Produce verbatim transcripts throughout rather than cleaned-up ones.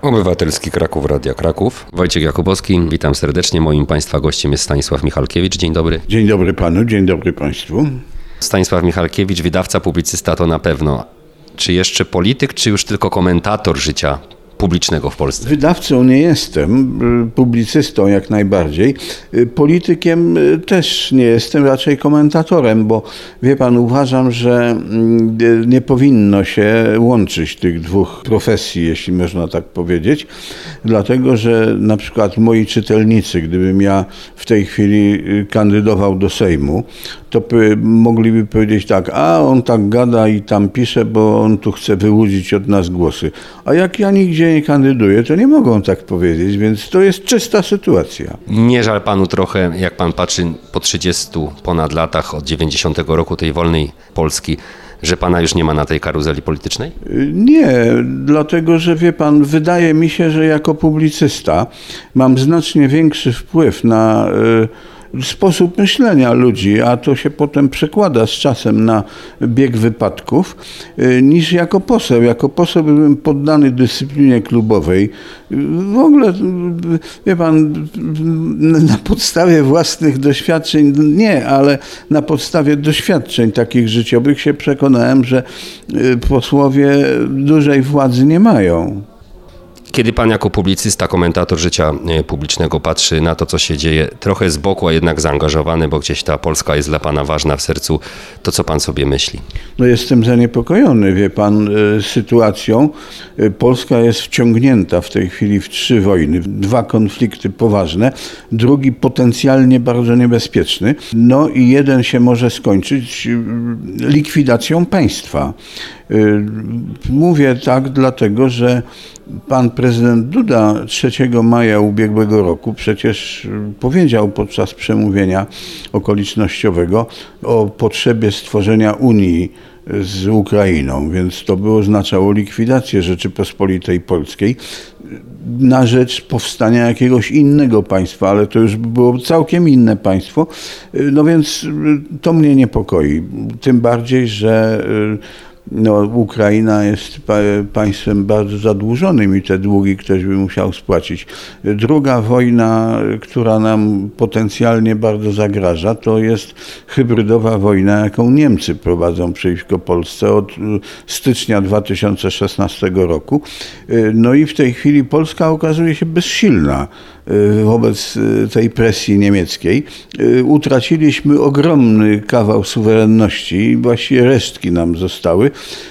Obywatelski Kraków, Radia Kraków. Wojciech Jakubowski, witam serdecznie. Moim Państwa gościem jest Stanisław Michalkiewicz. Dzień dobry. Dzień dobry Panu, dzień dobry Państwu. Stanisław Michalkiewicz, wydawca, publicysta to na pewno. Czy jeszcze polityk, czy już tylko komentator życia publicznego w Polsce? Wydawcą nie jestem, publicystą jak najbardziej. Politykiem też nie jestem, raczej komentatorem, bo wie Pan, uważam, że nie powinno się łączyć tych dwóch profesji, jeśli można tak powiedzieć, dlatego że na przykład moi czytelnicy, gdybym ja w tej chwili kandydował do Sejmu, to mogliby powiedzieć tak, a on tak gada i tam pisze, bo on tu chce wyłudzić od nas głosy. A jak ja nigdzie nie kandyduję, to nie mogą tak powiedzieć, więc to jest czysta sytuacja. Nie żal Panu trochę, jak Pan patrzy po trzydziestu ponad latach od dziewięćdziesiątego roku tej wolnej Polski, że Pana już nie ma na tej karuzeli politycznej? Nie, dlatego że wie Pan, wydaje mi się, że jako publicysta mam znacznie większy wpływ na sposób myślenia ludzi, a to się potem przekłada z czasem na bieg wypadków, niż jako poseł. Jako poseł byłem poddany dyscyplinie klubowej. W ogóle, wie Pan, na podstawie własnych doświadczeń, nie, ale na podstawie doświadczeń takich życiowych się przekonałem, że posłowie dużej władzy nie mają. Kiedy Pan jako publicysta, komentator życia publicznego patrzy na to, co się dzieje, trochę z boku, a jednak zaangażowany, bo gdzieś ta Polska jest dla Pana ważna w sercu, to co Pan sobie myśli? No jestem zaniepokojony, wie Pan, sytuacją. Polska jest wciągnięta w tej chwili w trzy wojny, dwa konflikty poważne, drugi potencjalnie bardzo niebezpieczny. No i jeden się może skończyć likwidacją państwa. Mówię tak dlatego, że pan prezydent Duda trzeciego maja ubiegłego roku przecież powiedział podczas przemówienia okolicznościowego o potrzebie stworzenia Unii z Ukrainą, więc to by oznaczało likwidację Rzeczypospolitej Polskiej na rzecz powstania jakiegoś innego państwa, ale to już by było całkiem inne państwo. No więc to mnie niepokoi. Tym bardziej, że no, Ukraina jest państwem bardzo zadłużonym i te długi ktoś by musiał spłacić. Druga wojna, która nam potencjalnie bardzo zagraża, to jest hybrydowa wojna, jaką Niemcy prowadzą przeciwko Polsce od stycznia dwa tysiące szesnastego roku. No i w tej chwili Polska okazuje się bezsilna wobec tej presji niemieckiej. Utraciliśmy ogromny kawał suwerenności i właściwie resztki nam zostały.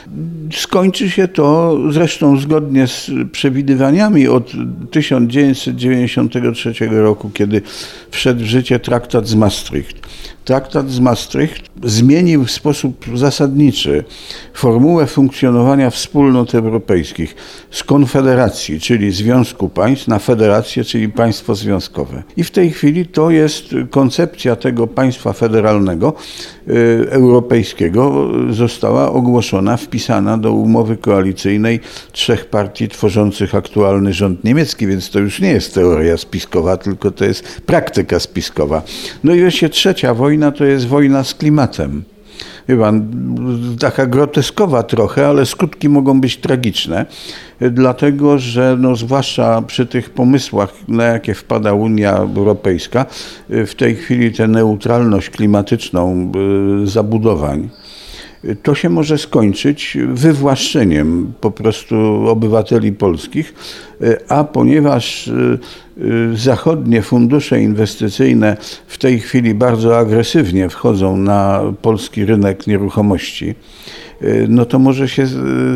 Skończy się to zresztą zgodnie z przewidywaniami od tysiąc dziewięćset dziewięćdziesiątego trzeciego roku, kiedy wszedł w życie traktat z Maastricht. Traktat z Maastricht zmienił w sposób zasadniczy formułę funkcjonowania wspólnot europejskich z konfederacji, czyli Związku Państw, na federację, czyli państwo związkowe. I w tej chwili to jest koncepcja tego państwa federalnego y, europejskiego została ogłoszona, wpisana do umowy koalicyjnej trzech partii tworzących aktualny rząd niemiecki, więc to już nie jest teoria spiskowa, tylko to jest praktyka spiskowa. No i wreszcie trzecia wojna to jest wojna z klimatem. Wie Pan, taka groteskowa trochę, ale skutki mogą być tragiczne, dlatego że no, zwłaszcza przy tych pomysłach, na jakie wpada Unia Europejska, w tej chwili tę neutralność klimatyczną zabudowań, to się może skończyć wywłaszczeniem po prostu obywateli polskich, a ponieważ zachodnie fundusze inwestycyjne w tej chwili bardzo agresywnie wchodzą na polski rynek nieruchomości, no to może się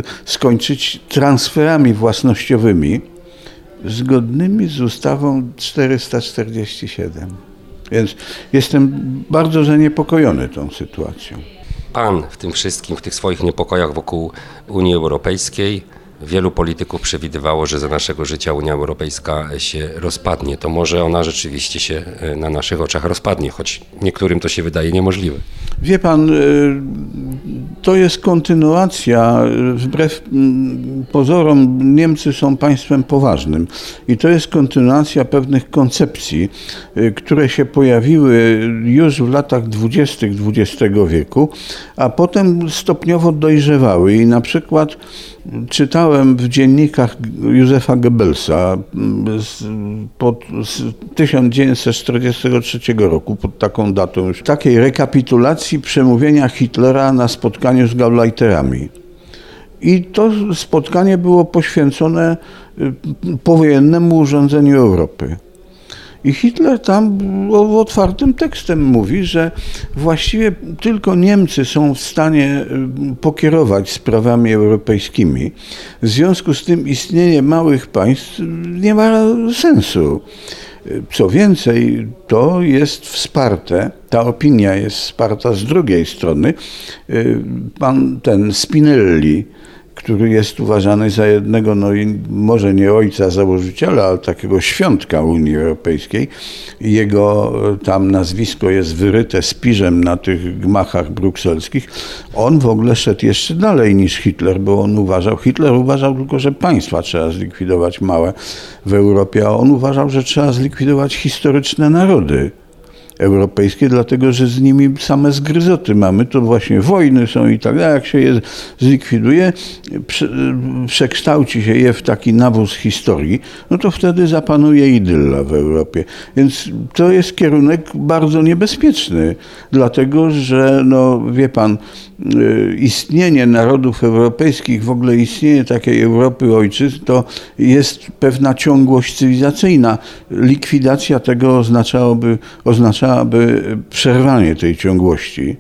skończyć transferami własnościowymi zgodnymi z ustawą czterysta czterdzieści siedem. Więc jestem bardzo zaniepokojony tą sytuacją. Pan w tym wszystkim, w tych swoich niepokojach wokół Unii Europejskiej, wielu polityków przewidywało, że za naszego życia Unia Europejska się rozpadnie. To może ona rzeczywiście się na naszych oczach rozpadnie, choć niektórym to się wydaje niemożliwe. Wie Pan, to jest kontynuacja, wbrew pozorom Niemcy są państwem poważnym i to jest kontynuacja pewnych koncepcji, które się pojawiły już w latach dwudziestych dwudziestego wieku, a potem stopniowo dojrzewały i na przykład Czytałem w dziennikach Józefa Goebbelsa z, pod, z tysiąc dziewięćset czterdziestego trzeciego roku, pod taką datą już, takiej rekapitulacji przemówienia Hitlera na spotkaniu z Gauleiterami. I to spotkanie było poświęcone powojennemu urządzeniu Europy. I Hitler tam otwartym tekstem mówi, że właściwie tylko Niemcy są w stanie pokierować sprawami europejskimi. W związku z tym istnienie małych państw nie ma sensu. Co więcej, to jest wsparte, ta opinia jest wsparta z drugiej strony. Pan ten Spinelli, który jest uważany za jednego, no i może nie ojca założyciela, ale takiego świątka Unii Europejskiej. Jego tam nazwisko jest wyryte spiżem na tych gmachach brukselskich. On w ogóle szedł jeszcze dalej niż Hitler, bo on uważał, Hitler uważał tylko, że państwa trzeba zlikwidować małe w Europie, a on uważał, że trzeba zlikwidować historyczne narody europejskie, dlatego że z nimi same zgryzoty mamy, to właśnie wojny są i tak dalej. Jak się je zlikwiduje, prze, przekształci się je w taki nawóz historii, no to wtedy zapanuje idylla w Europie. Więc to jest kierunek bardzo niebezpieczny, dlatego że, no wie pan, istnienie narodów europejskich, w ogóle istnienie takiej Europy ojczyzn, to jest pewna ciągłość cywilizacyjna. Likwidacja tego oznaczałoby, oznaczałaby przerwanie tej ciągłości.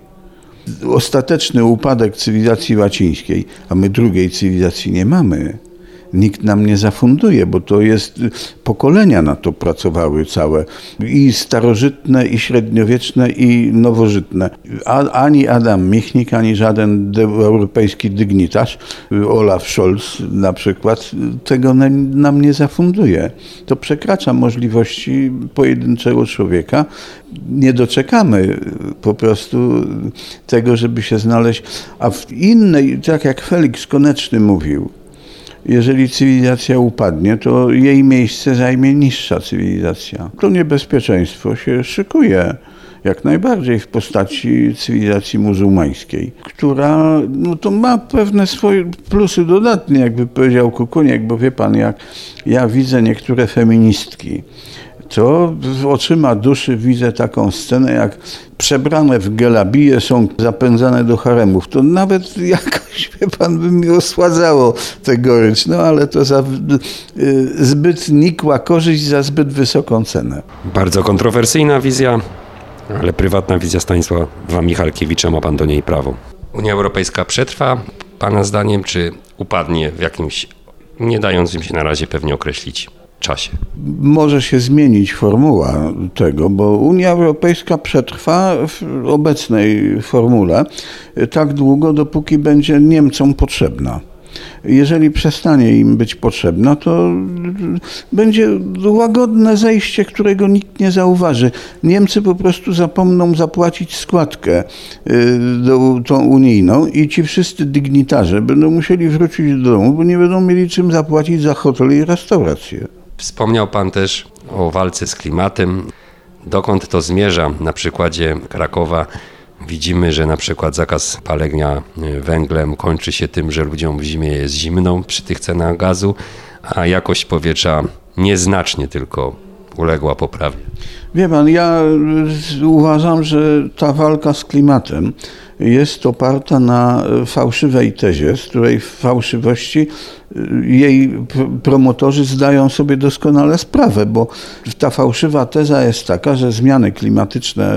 Ostateczny upadek cywilizacji łacińskiej, a my drugiej cywilizacji nie mamy. Nikt nam nie zafunduje, bo to jest, pokolenia na to pracowały całe, i starożytne, i średniowieczne, i nowożytne. A, ani Adam Michnik, ani żaden de, europejski dygnitarz, Olaf Scholz na przykład, tego na, nam nie zafunduje. To przekracza możliwości pojedynczego człowieka. Nie doczekamy po prostu tego, żeby się znaleźć. A w innej, tak jak Felix Koneczny mówił, jeżeli cywilizacja upadnie, to jej miejsce zajmie niższa cywilizacja. To niebezpieczeństwo się szykuje jak najbardziej w postaci cywilizacji muzułmańskiej, która no to ma pewne swoje plusy dodatnie, jakby powiedział Kukuniek, bo wie pan, jak ja widzę niektóre feministki, to oczyma duszy widzę taką scenę, jak przebrane w gelabije są zapędzane do haremów. To nawet jakoś, wie pan, by mi osładzało tę gorycz, no ale to za y, zbyt nikła korzyść za zbyt wysoką cenę. Bardzo kontrowersyjna wizja, ale prywatna wizja Stanisława Michalkiewicza, ma pan do niej prawo. Unia Europejska przetrwa, pana zdaniem, czy upadnie w jakimś nie dającym się na razie pewnie określić czasie? Może się zmienić formuła tego, bo Unia Europejska przetrwa w obecnej formule tak długo, dopóki będzie Niemcom potrzebna. Jeżeli przestanie im być potrzebna, to będzie łagodne zejście, którego nikt nie zauważy. Niemcy po prostu zapomną zapłacić składkę do, tą unijną i ci wszyscy dygnitarze będą musieli wrócić do domu, bo nie będą mieli czym zapłacić za hotel i restaurację. Wspomniał pan też o walce z klimatem. Dokąd to zmierza? Na przykładzie Krakowa widzimy, że na przykład zakaz palenia węglem kończy się tym, że ludziom w zimie jest zimno przy tych cenach gazu, a jakość powietrza nieznacznie tylko uległa poprawie. Wie pan, ja uważam, że ta walka z klimatem jest oparta na fałszywej tezie, z której fałszywości jej promotorzy zdają sobie doskonale sprawę, bo ta fałszywa teza jest taka, że zmiany klimatyczne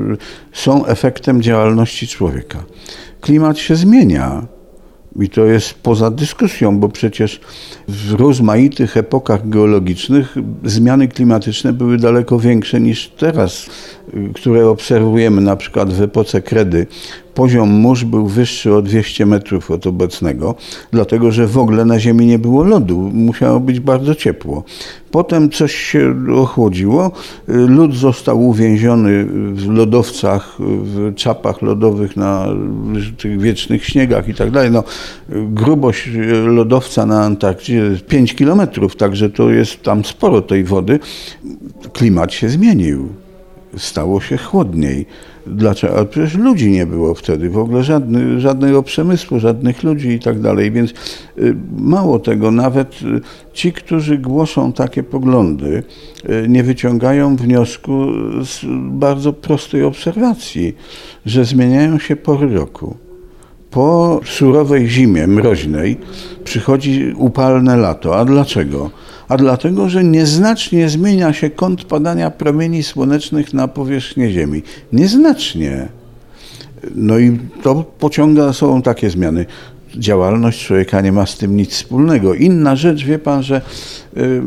są efektem działalności człowieka. Klimat się zmienia. I to jest poza dyskusją, bo przecież w rozmaitych epokach geologicznych zmiany klimatyczne były daleko większe niż teraz, które obserwujemy na przykład w epoce kredy. Poziom mórz był wyższy o dwieście metrów od obecnego, dlatego że w ogóle na Ziemi nie było lodu, musiało być bardzo ciepło. Potem coś się ochłodziło, lód został uwięziony w lodowcach, w czapach lodowych, na tych wiecznych śniegach i tak dalej. No, grubość lodowca na Antarktydzie jest pięć kilometrów, także to jest tam sporo tej wody. Klimat się zmienił. Stało się chłodniej. Dlaczego? Ale przecież ludzi nie było wtedy, w ogóle żadny, żadnego przemysłu, żadnych ludzi i tak dalej. Więc mało tego, nawet ci, którzy głoszą takie poglądy, nie wyciągają wniosku z bardzo prostej obserwacji, że zmieniają się pory roku. Po surowej zimie mroźnej przychodzi upalne lato. A dlaczego? A dlatego, że nieznacznie zmienia się kąt padania promieni słonecznych na powierzchnię Ziemi. Nieznacznie. No i to pociąga za sobą takie zmiany. Działalność człowieka nie ma z tym nic wspólnego. Inna rzecz, wie pan, że y,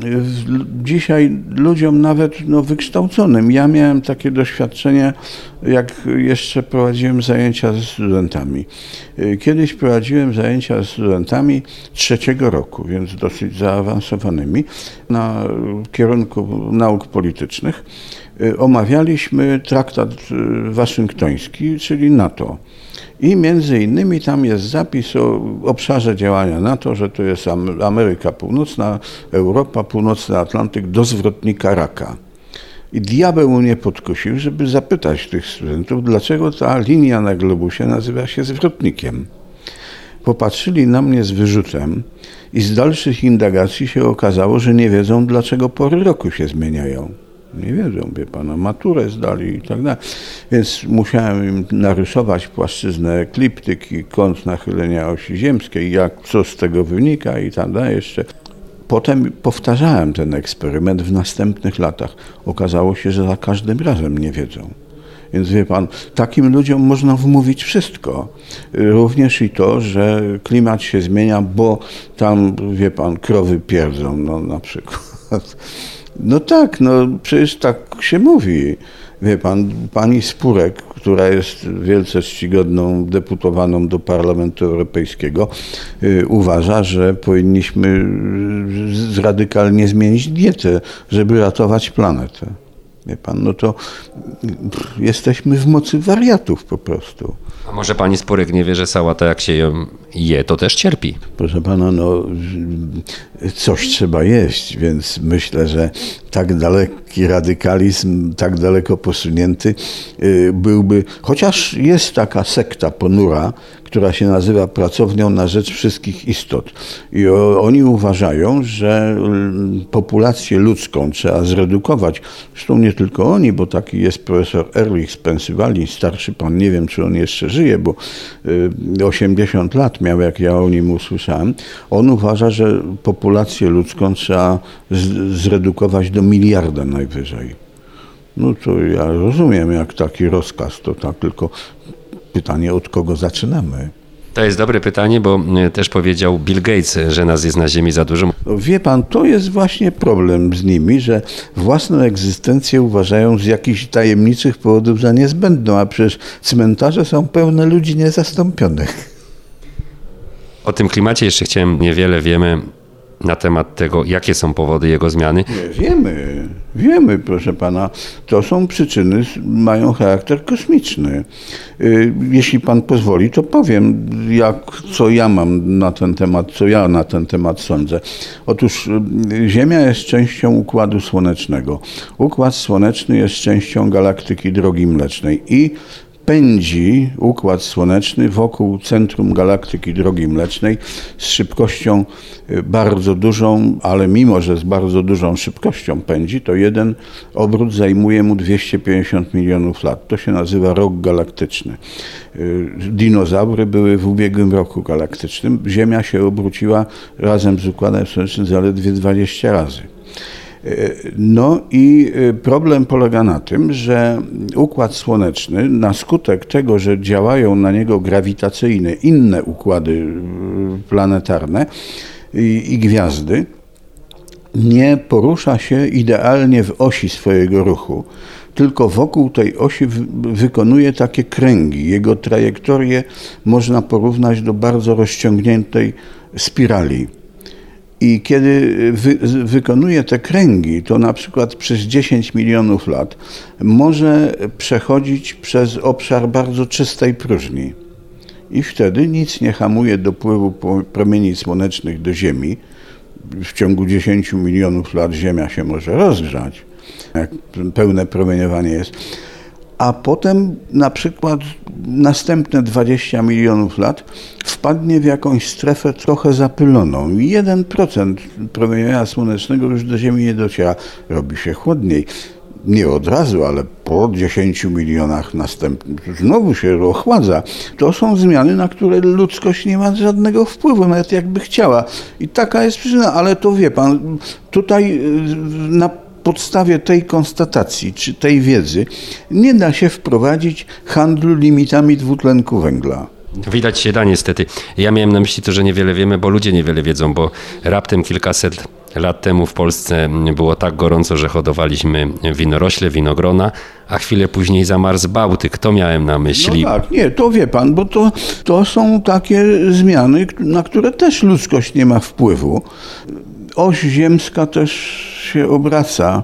dzisiaj ludziom nawet no, wykształconym, ja miałem takie doświadczenie, jak jeszcze prowadziłem zajęcia ze studentami. Y, kiedyś prowadziłem zajęcia ze studentami trzeciego roku, więc dosyć zaawansowanymi, na kierunku nauk politycznych. Y, omawialiśmy traktat waszyngtoński, czyli NATO. I między innymi tam jest zapis o obszarze działania NATO, że to jest Ameryka Północna, Europa, Północny Atlantyk do zwrotnika raka. I diabeł mnie podkusił, żeby zapytać tych studentów, dlaczego ta linia na globusie nazywa się zwrotnikiem. Popatrzyli na mnie z wyrzutem i z dalszych indagacji się okazało, że nie wiedzą, dlaczego pory roku się zmieniają. Nie wiedzą, wie pana, maturę zdali i tak dalej. Więc musiałem im narysować płaszczyznę ekliptyki, kąt nachylenia osi ziemskiej, jak, co z tego wynika i tak dalej jeszcze. Potem powtarzałem ten eksperyment w następnych latach. Okazało się, że za każdym razem nie wiedzą. Więc wie pan, takim ludziom można wmówić wszystko. Również i to, że klimat się zmienia, bo tam, wie pan, krowy pierdzą, no na przykład. No tak, no przecież tak się mówi. Wie pan, pani Spurek, która jest wielce czcigodną deputowaną do Parlamentu Europejskiego, yy, uważa, że powinniśmy radykalnie zmienić dietę, żeby ratować planetę. Wie pan, no to pff, jesteśmy w mocy wariatów po prostu. A może pani Spurek nie wie, że sałata jak się ją je, to też cierpi? Proszę pana, no coś trzeba jeść, więc myślę, że tak daleki radykalizm, tak daleko posunięty byłby, chociaż jest taka sekta ponura, która się nazywa Pracownią na Rzecz Wszystkich Istot. I o, oni uważają, że populację ludzką trzeba zredukować. Zresztą nie tylko oni, bo taki jest profesor Ehrlich z Pensylwanii, starszy pan, nie wiem, czy on jeszcze żyje, bo y, osiemdziesiąt lat miał, jak ja o nim usłyszałem. On uważa, że populację ludzką trzeba z, zredukować do miliarda najwyżej. No to ja rozumiem, jak taki rozkaz, to tak, tylko pytanie, od kogo zaczynamy? To jest dobre pytanie, bo też powiedział Bill Gates, że nas jest na Ziemi za dużo. Wie pan, to jest właśnie problem z nimi, że własną egzystencję uważają z jakichś tajemniczych powodów za niezbędną, a przecież cmentarze są pełne ludzi niezastąpionych. O tym klimacie jeszcze chciałem, niewiele wiemy na temat tego, jakie są powody jego zmiany. Nie, wiemy, wiemy, proszę pana. To są przyczyny, mają charakter kosmiczny. Jeśli pan pozwoli, to powiem, jak, co ja mam na ten temat, co ja na ten temat sądzę. Otóż Ziemia jest częścią Układu Słonecznego. Układ Słoneczny jest częścią galaktyki Drogi Mlecznej i pędzi Układ Słoneczny wokół centrum galaktyki Drogi Mlecznej z szybkością bardzo dużą, ale mimo, że z bardzo dużą szybkością pędzi, to jeden obrót zajmuje mu dwieście pięćdziesiąt milionów lat. To się nazywa rok galaktyczny. Dinozaury były w ubiegłym roku galaktycznym. Ziemia się obróciła razem z Układem Słonecznym zaledwie dwadzieścia razy. No i problem polega na tym, że Układ Słoneczny na skutek tego, że działają na niego grawitacyjne inne układy planetarne i, i gwiazdy, nie porusza się idealnie w osi swojego ruchu, tylko wokół tej osi wykonuje takie kręgi. Jego trajektorię można porównać do bardzo rozciągniętej spirali. I kiedy wy, wykonuje te kręgi, to na przykład przez dziesięć milionów lat może przechodzić przez obszar bardzo czystej próżni. I wtedy nic nie hamuje dopływu promieni słonecznych do Ziemi. W ciągu dziesięciu milionów lat Ziemia się może rozgrzać, jak pełne promieniowanie jest. a potem na przykład następne dwadzieścia milionów lat wpadnie w jakąś strefę trochę zapyloną. jeden procent promieniowania słonecznego już do Ziemi nie dociera. Robi się chłodniej. Nie od razu, ale po dziesięciu milionach następnych znowu się ochładza. To są zmiany, na które ludzkość nie ma żadnego wpływu, nawet jakby chciała. I taka jest przyczyna, ale to wie pan, tutaj na podstawie tej konstatacji, czy tej wiedzy, nie da się wprowadzić handlu limitami dwutlenku węgla. Widać się da niestety. Ja miałem na myśli to, że niewiele wiemy, bo ludzie niewiele wiedzą, bo raptem kilkaset lat temu w Polsce było tak gorąco, że hodowaliśmy winorośle, winogrona, a chwilę później zamarzł Bałtyk. To miałem na myśli. No tak, nie, to wie pan, bo to, to są takie zmiany, na które też ludzkość nie ma wpływu. Oś ziemska też się obraca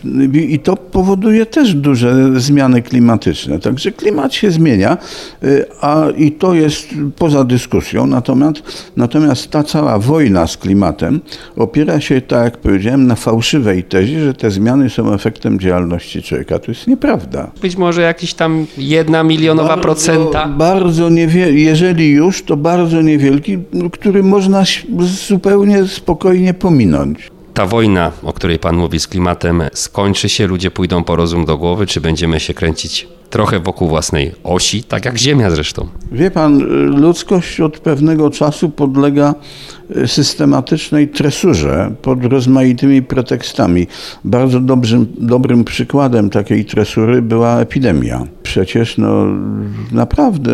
i to powoduje też duże zmiany klimatyczne. Także klimat się zmienia, a i to jest poza dyskusją. Natomiast, natomiast ta cała wojna z klimatem opiera się, tak jak powiedziałem, na fałszywej tezie, że te zmiany są efektem działalności człowieka. To jest nieprawda. Być może jakiś tam jedna milionowa bardzo, procenta. Bardzo niewielki, jeżeli już, to bardzo niewielki, który można zupełnie spokojnie pominąć. Ta wojna, o której pan mówi z klimatem, skończy się, ludzie pójdą po rozum do głowy, czy będziemy się kręcić trochę wokół własnej osi, tak jak Ziemia zresztą? Wie pan, ludzkość od pewnego czasu podlega systematycznej tresurze pod rozmaitymi pretekstami. Bardzo dobrym, dobrym przykładem takiej tresury była epidemia. Przecież no, naprawdę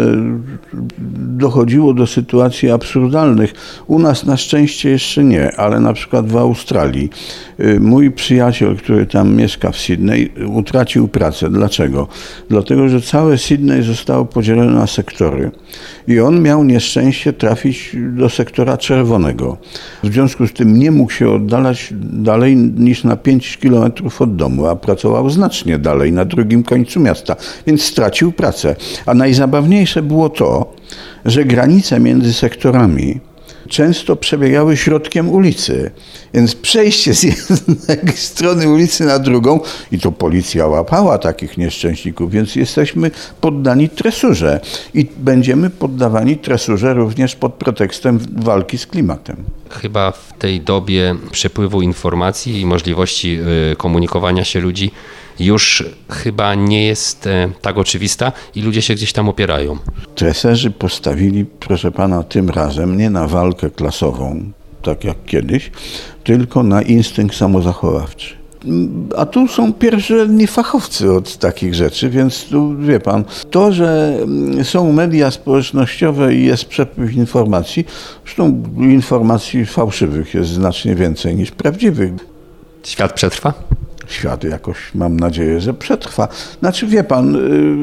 dochodziło do sytuacji absurdalnych. U nas na szczęście jeszcze nie, ale na przykład w Australii mój przyjaciel, który tam mieszka w Sydney, utracił pracę. Dlaczego? Dlatego, że całe Sydney zostało podzielone na sektory i on miał nieszczęście trafić do sektora czerwonego. W związku z tym nie mógł się oddalać dalej niż na pięć kilometrów od domu, a pracował znacznie dalej, na drugim końcu miasta, więc stracił pracę. A najzabawniejsze było to, że granice między sektorami często przebiegały środkiem ulicy, więc przejście z jednej strony ulicy na drugą i to policja łapała takich nieszczęśników, więc jesteśmy poddani tresurze i będziemy poddawani tresurze również pod pretekstem walki z klimatem. Chyba w tej dobie przepływu informacji i możliwości komunikowania się ludzi już chyba nie jest tak oczywista i ludzie się gdzieś tam opierają. Treserzy postawili, proszę pana, tym razem nie na walkę klasową, tak jak kiedyś, tylko na instynkt samozachowawczy. A tu są pierwszorzędni fachowcy od takich rzeczy, więc tu wie pan, to, że są media społecznościowe i jest przepływ informacji, zresztą informacji fałszywych jest znacznie więcej niż prawdziwych. Świat przetrwa? Świat jakoś, mam nadzieję, że przetrwa. Znaczy, wie pan,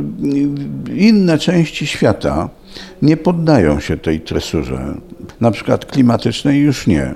inne części świata nie poddają się tej tresurze, na przykład klimatycznej już nie.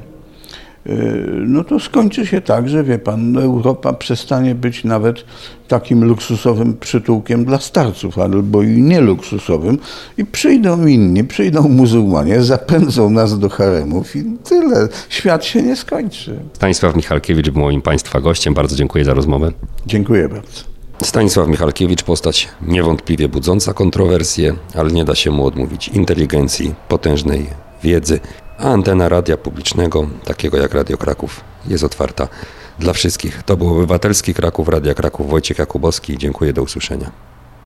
No to skończy się tak, że wie pan, Europa przestanie być nawet takim luksusowym przytułkiem dla starców, albo i nie luksusowym i przyjdą inni, przyjdą muzułmanie, zapędzą nas do haremów i tyle. Świat się nie skończy. Stanisław Michalkiewicz był moim państwa gościem. Bardzo dziękuję za rozmowę. Dziękuję bardzo. Stanisław Michalkiewicz, postać niewątpliwie budząca kontrowersje, ale nie da się mu odmówić inteligencji, potężnej wiedzy. A antena radia publicznego, takiego jak Radio Kraków, jest otwarta dla wszystkich. To był Obywatelski Kraków, Radia Kraków, Wojciech Jakubowski. Dziękuję, do usłyszenia.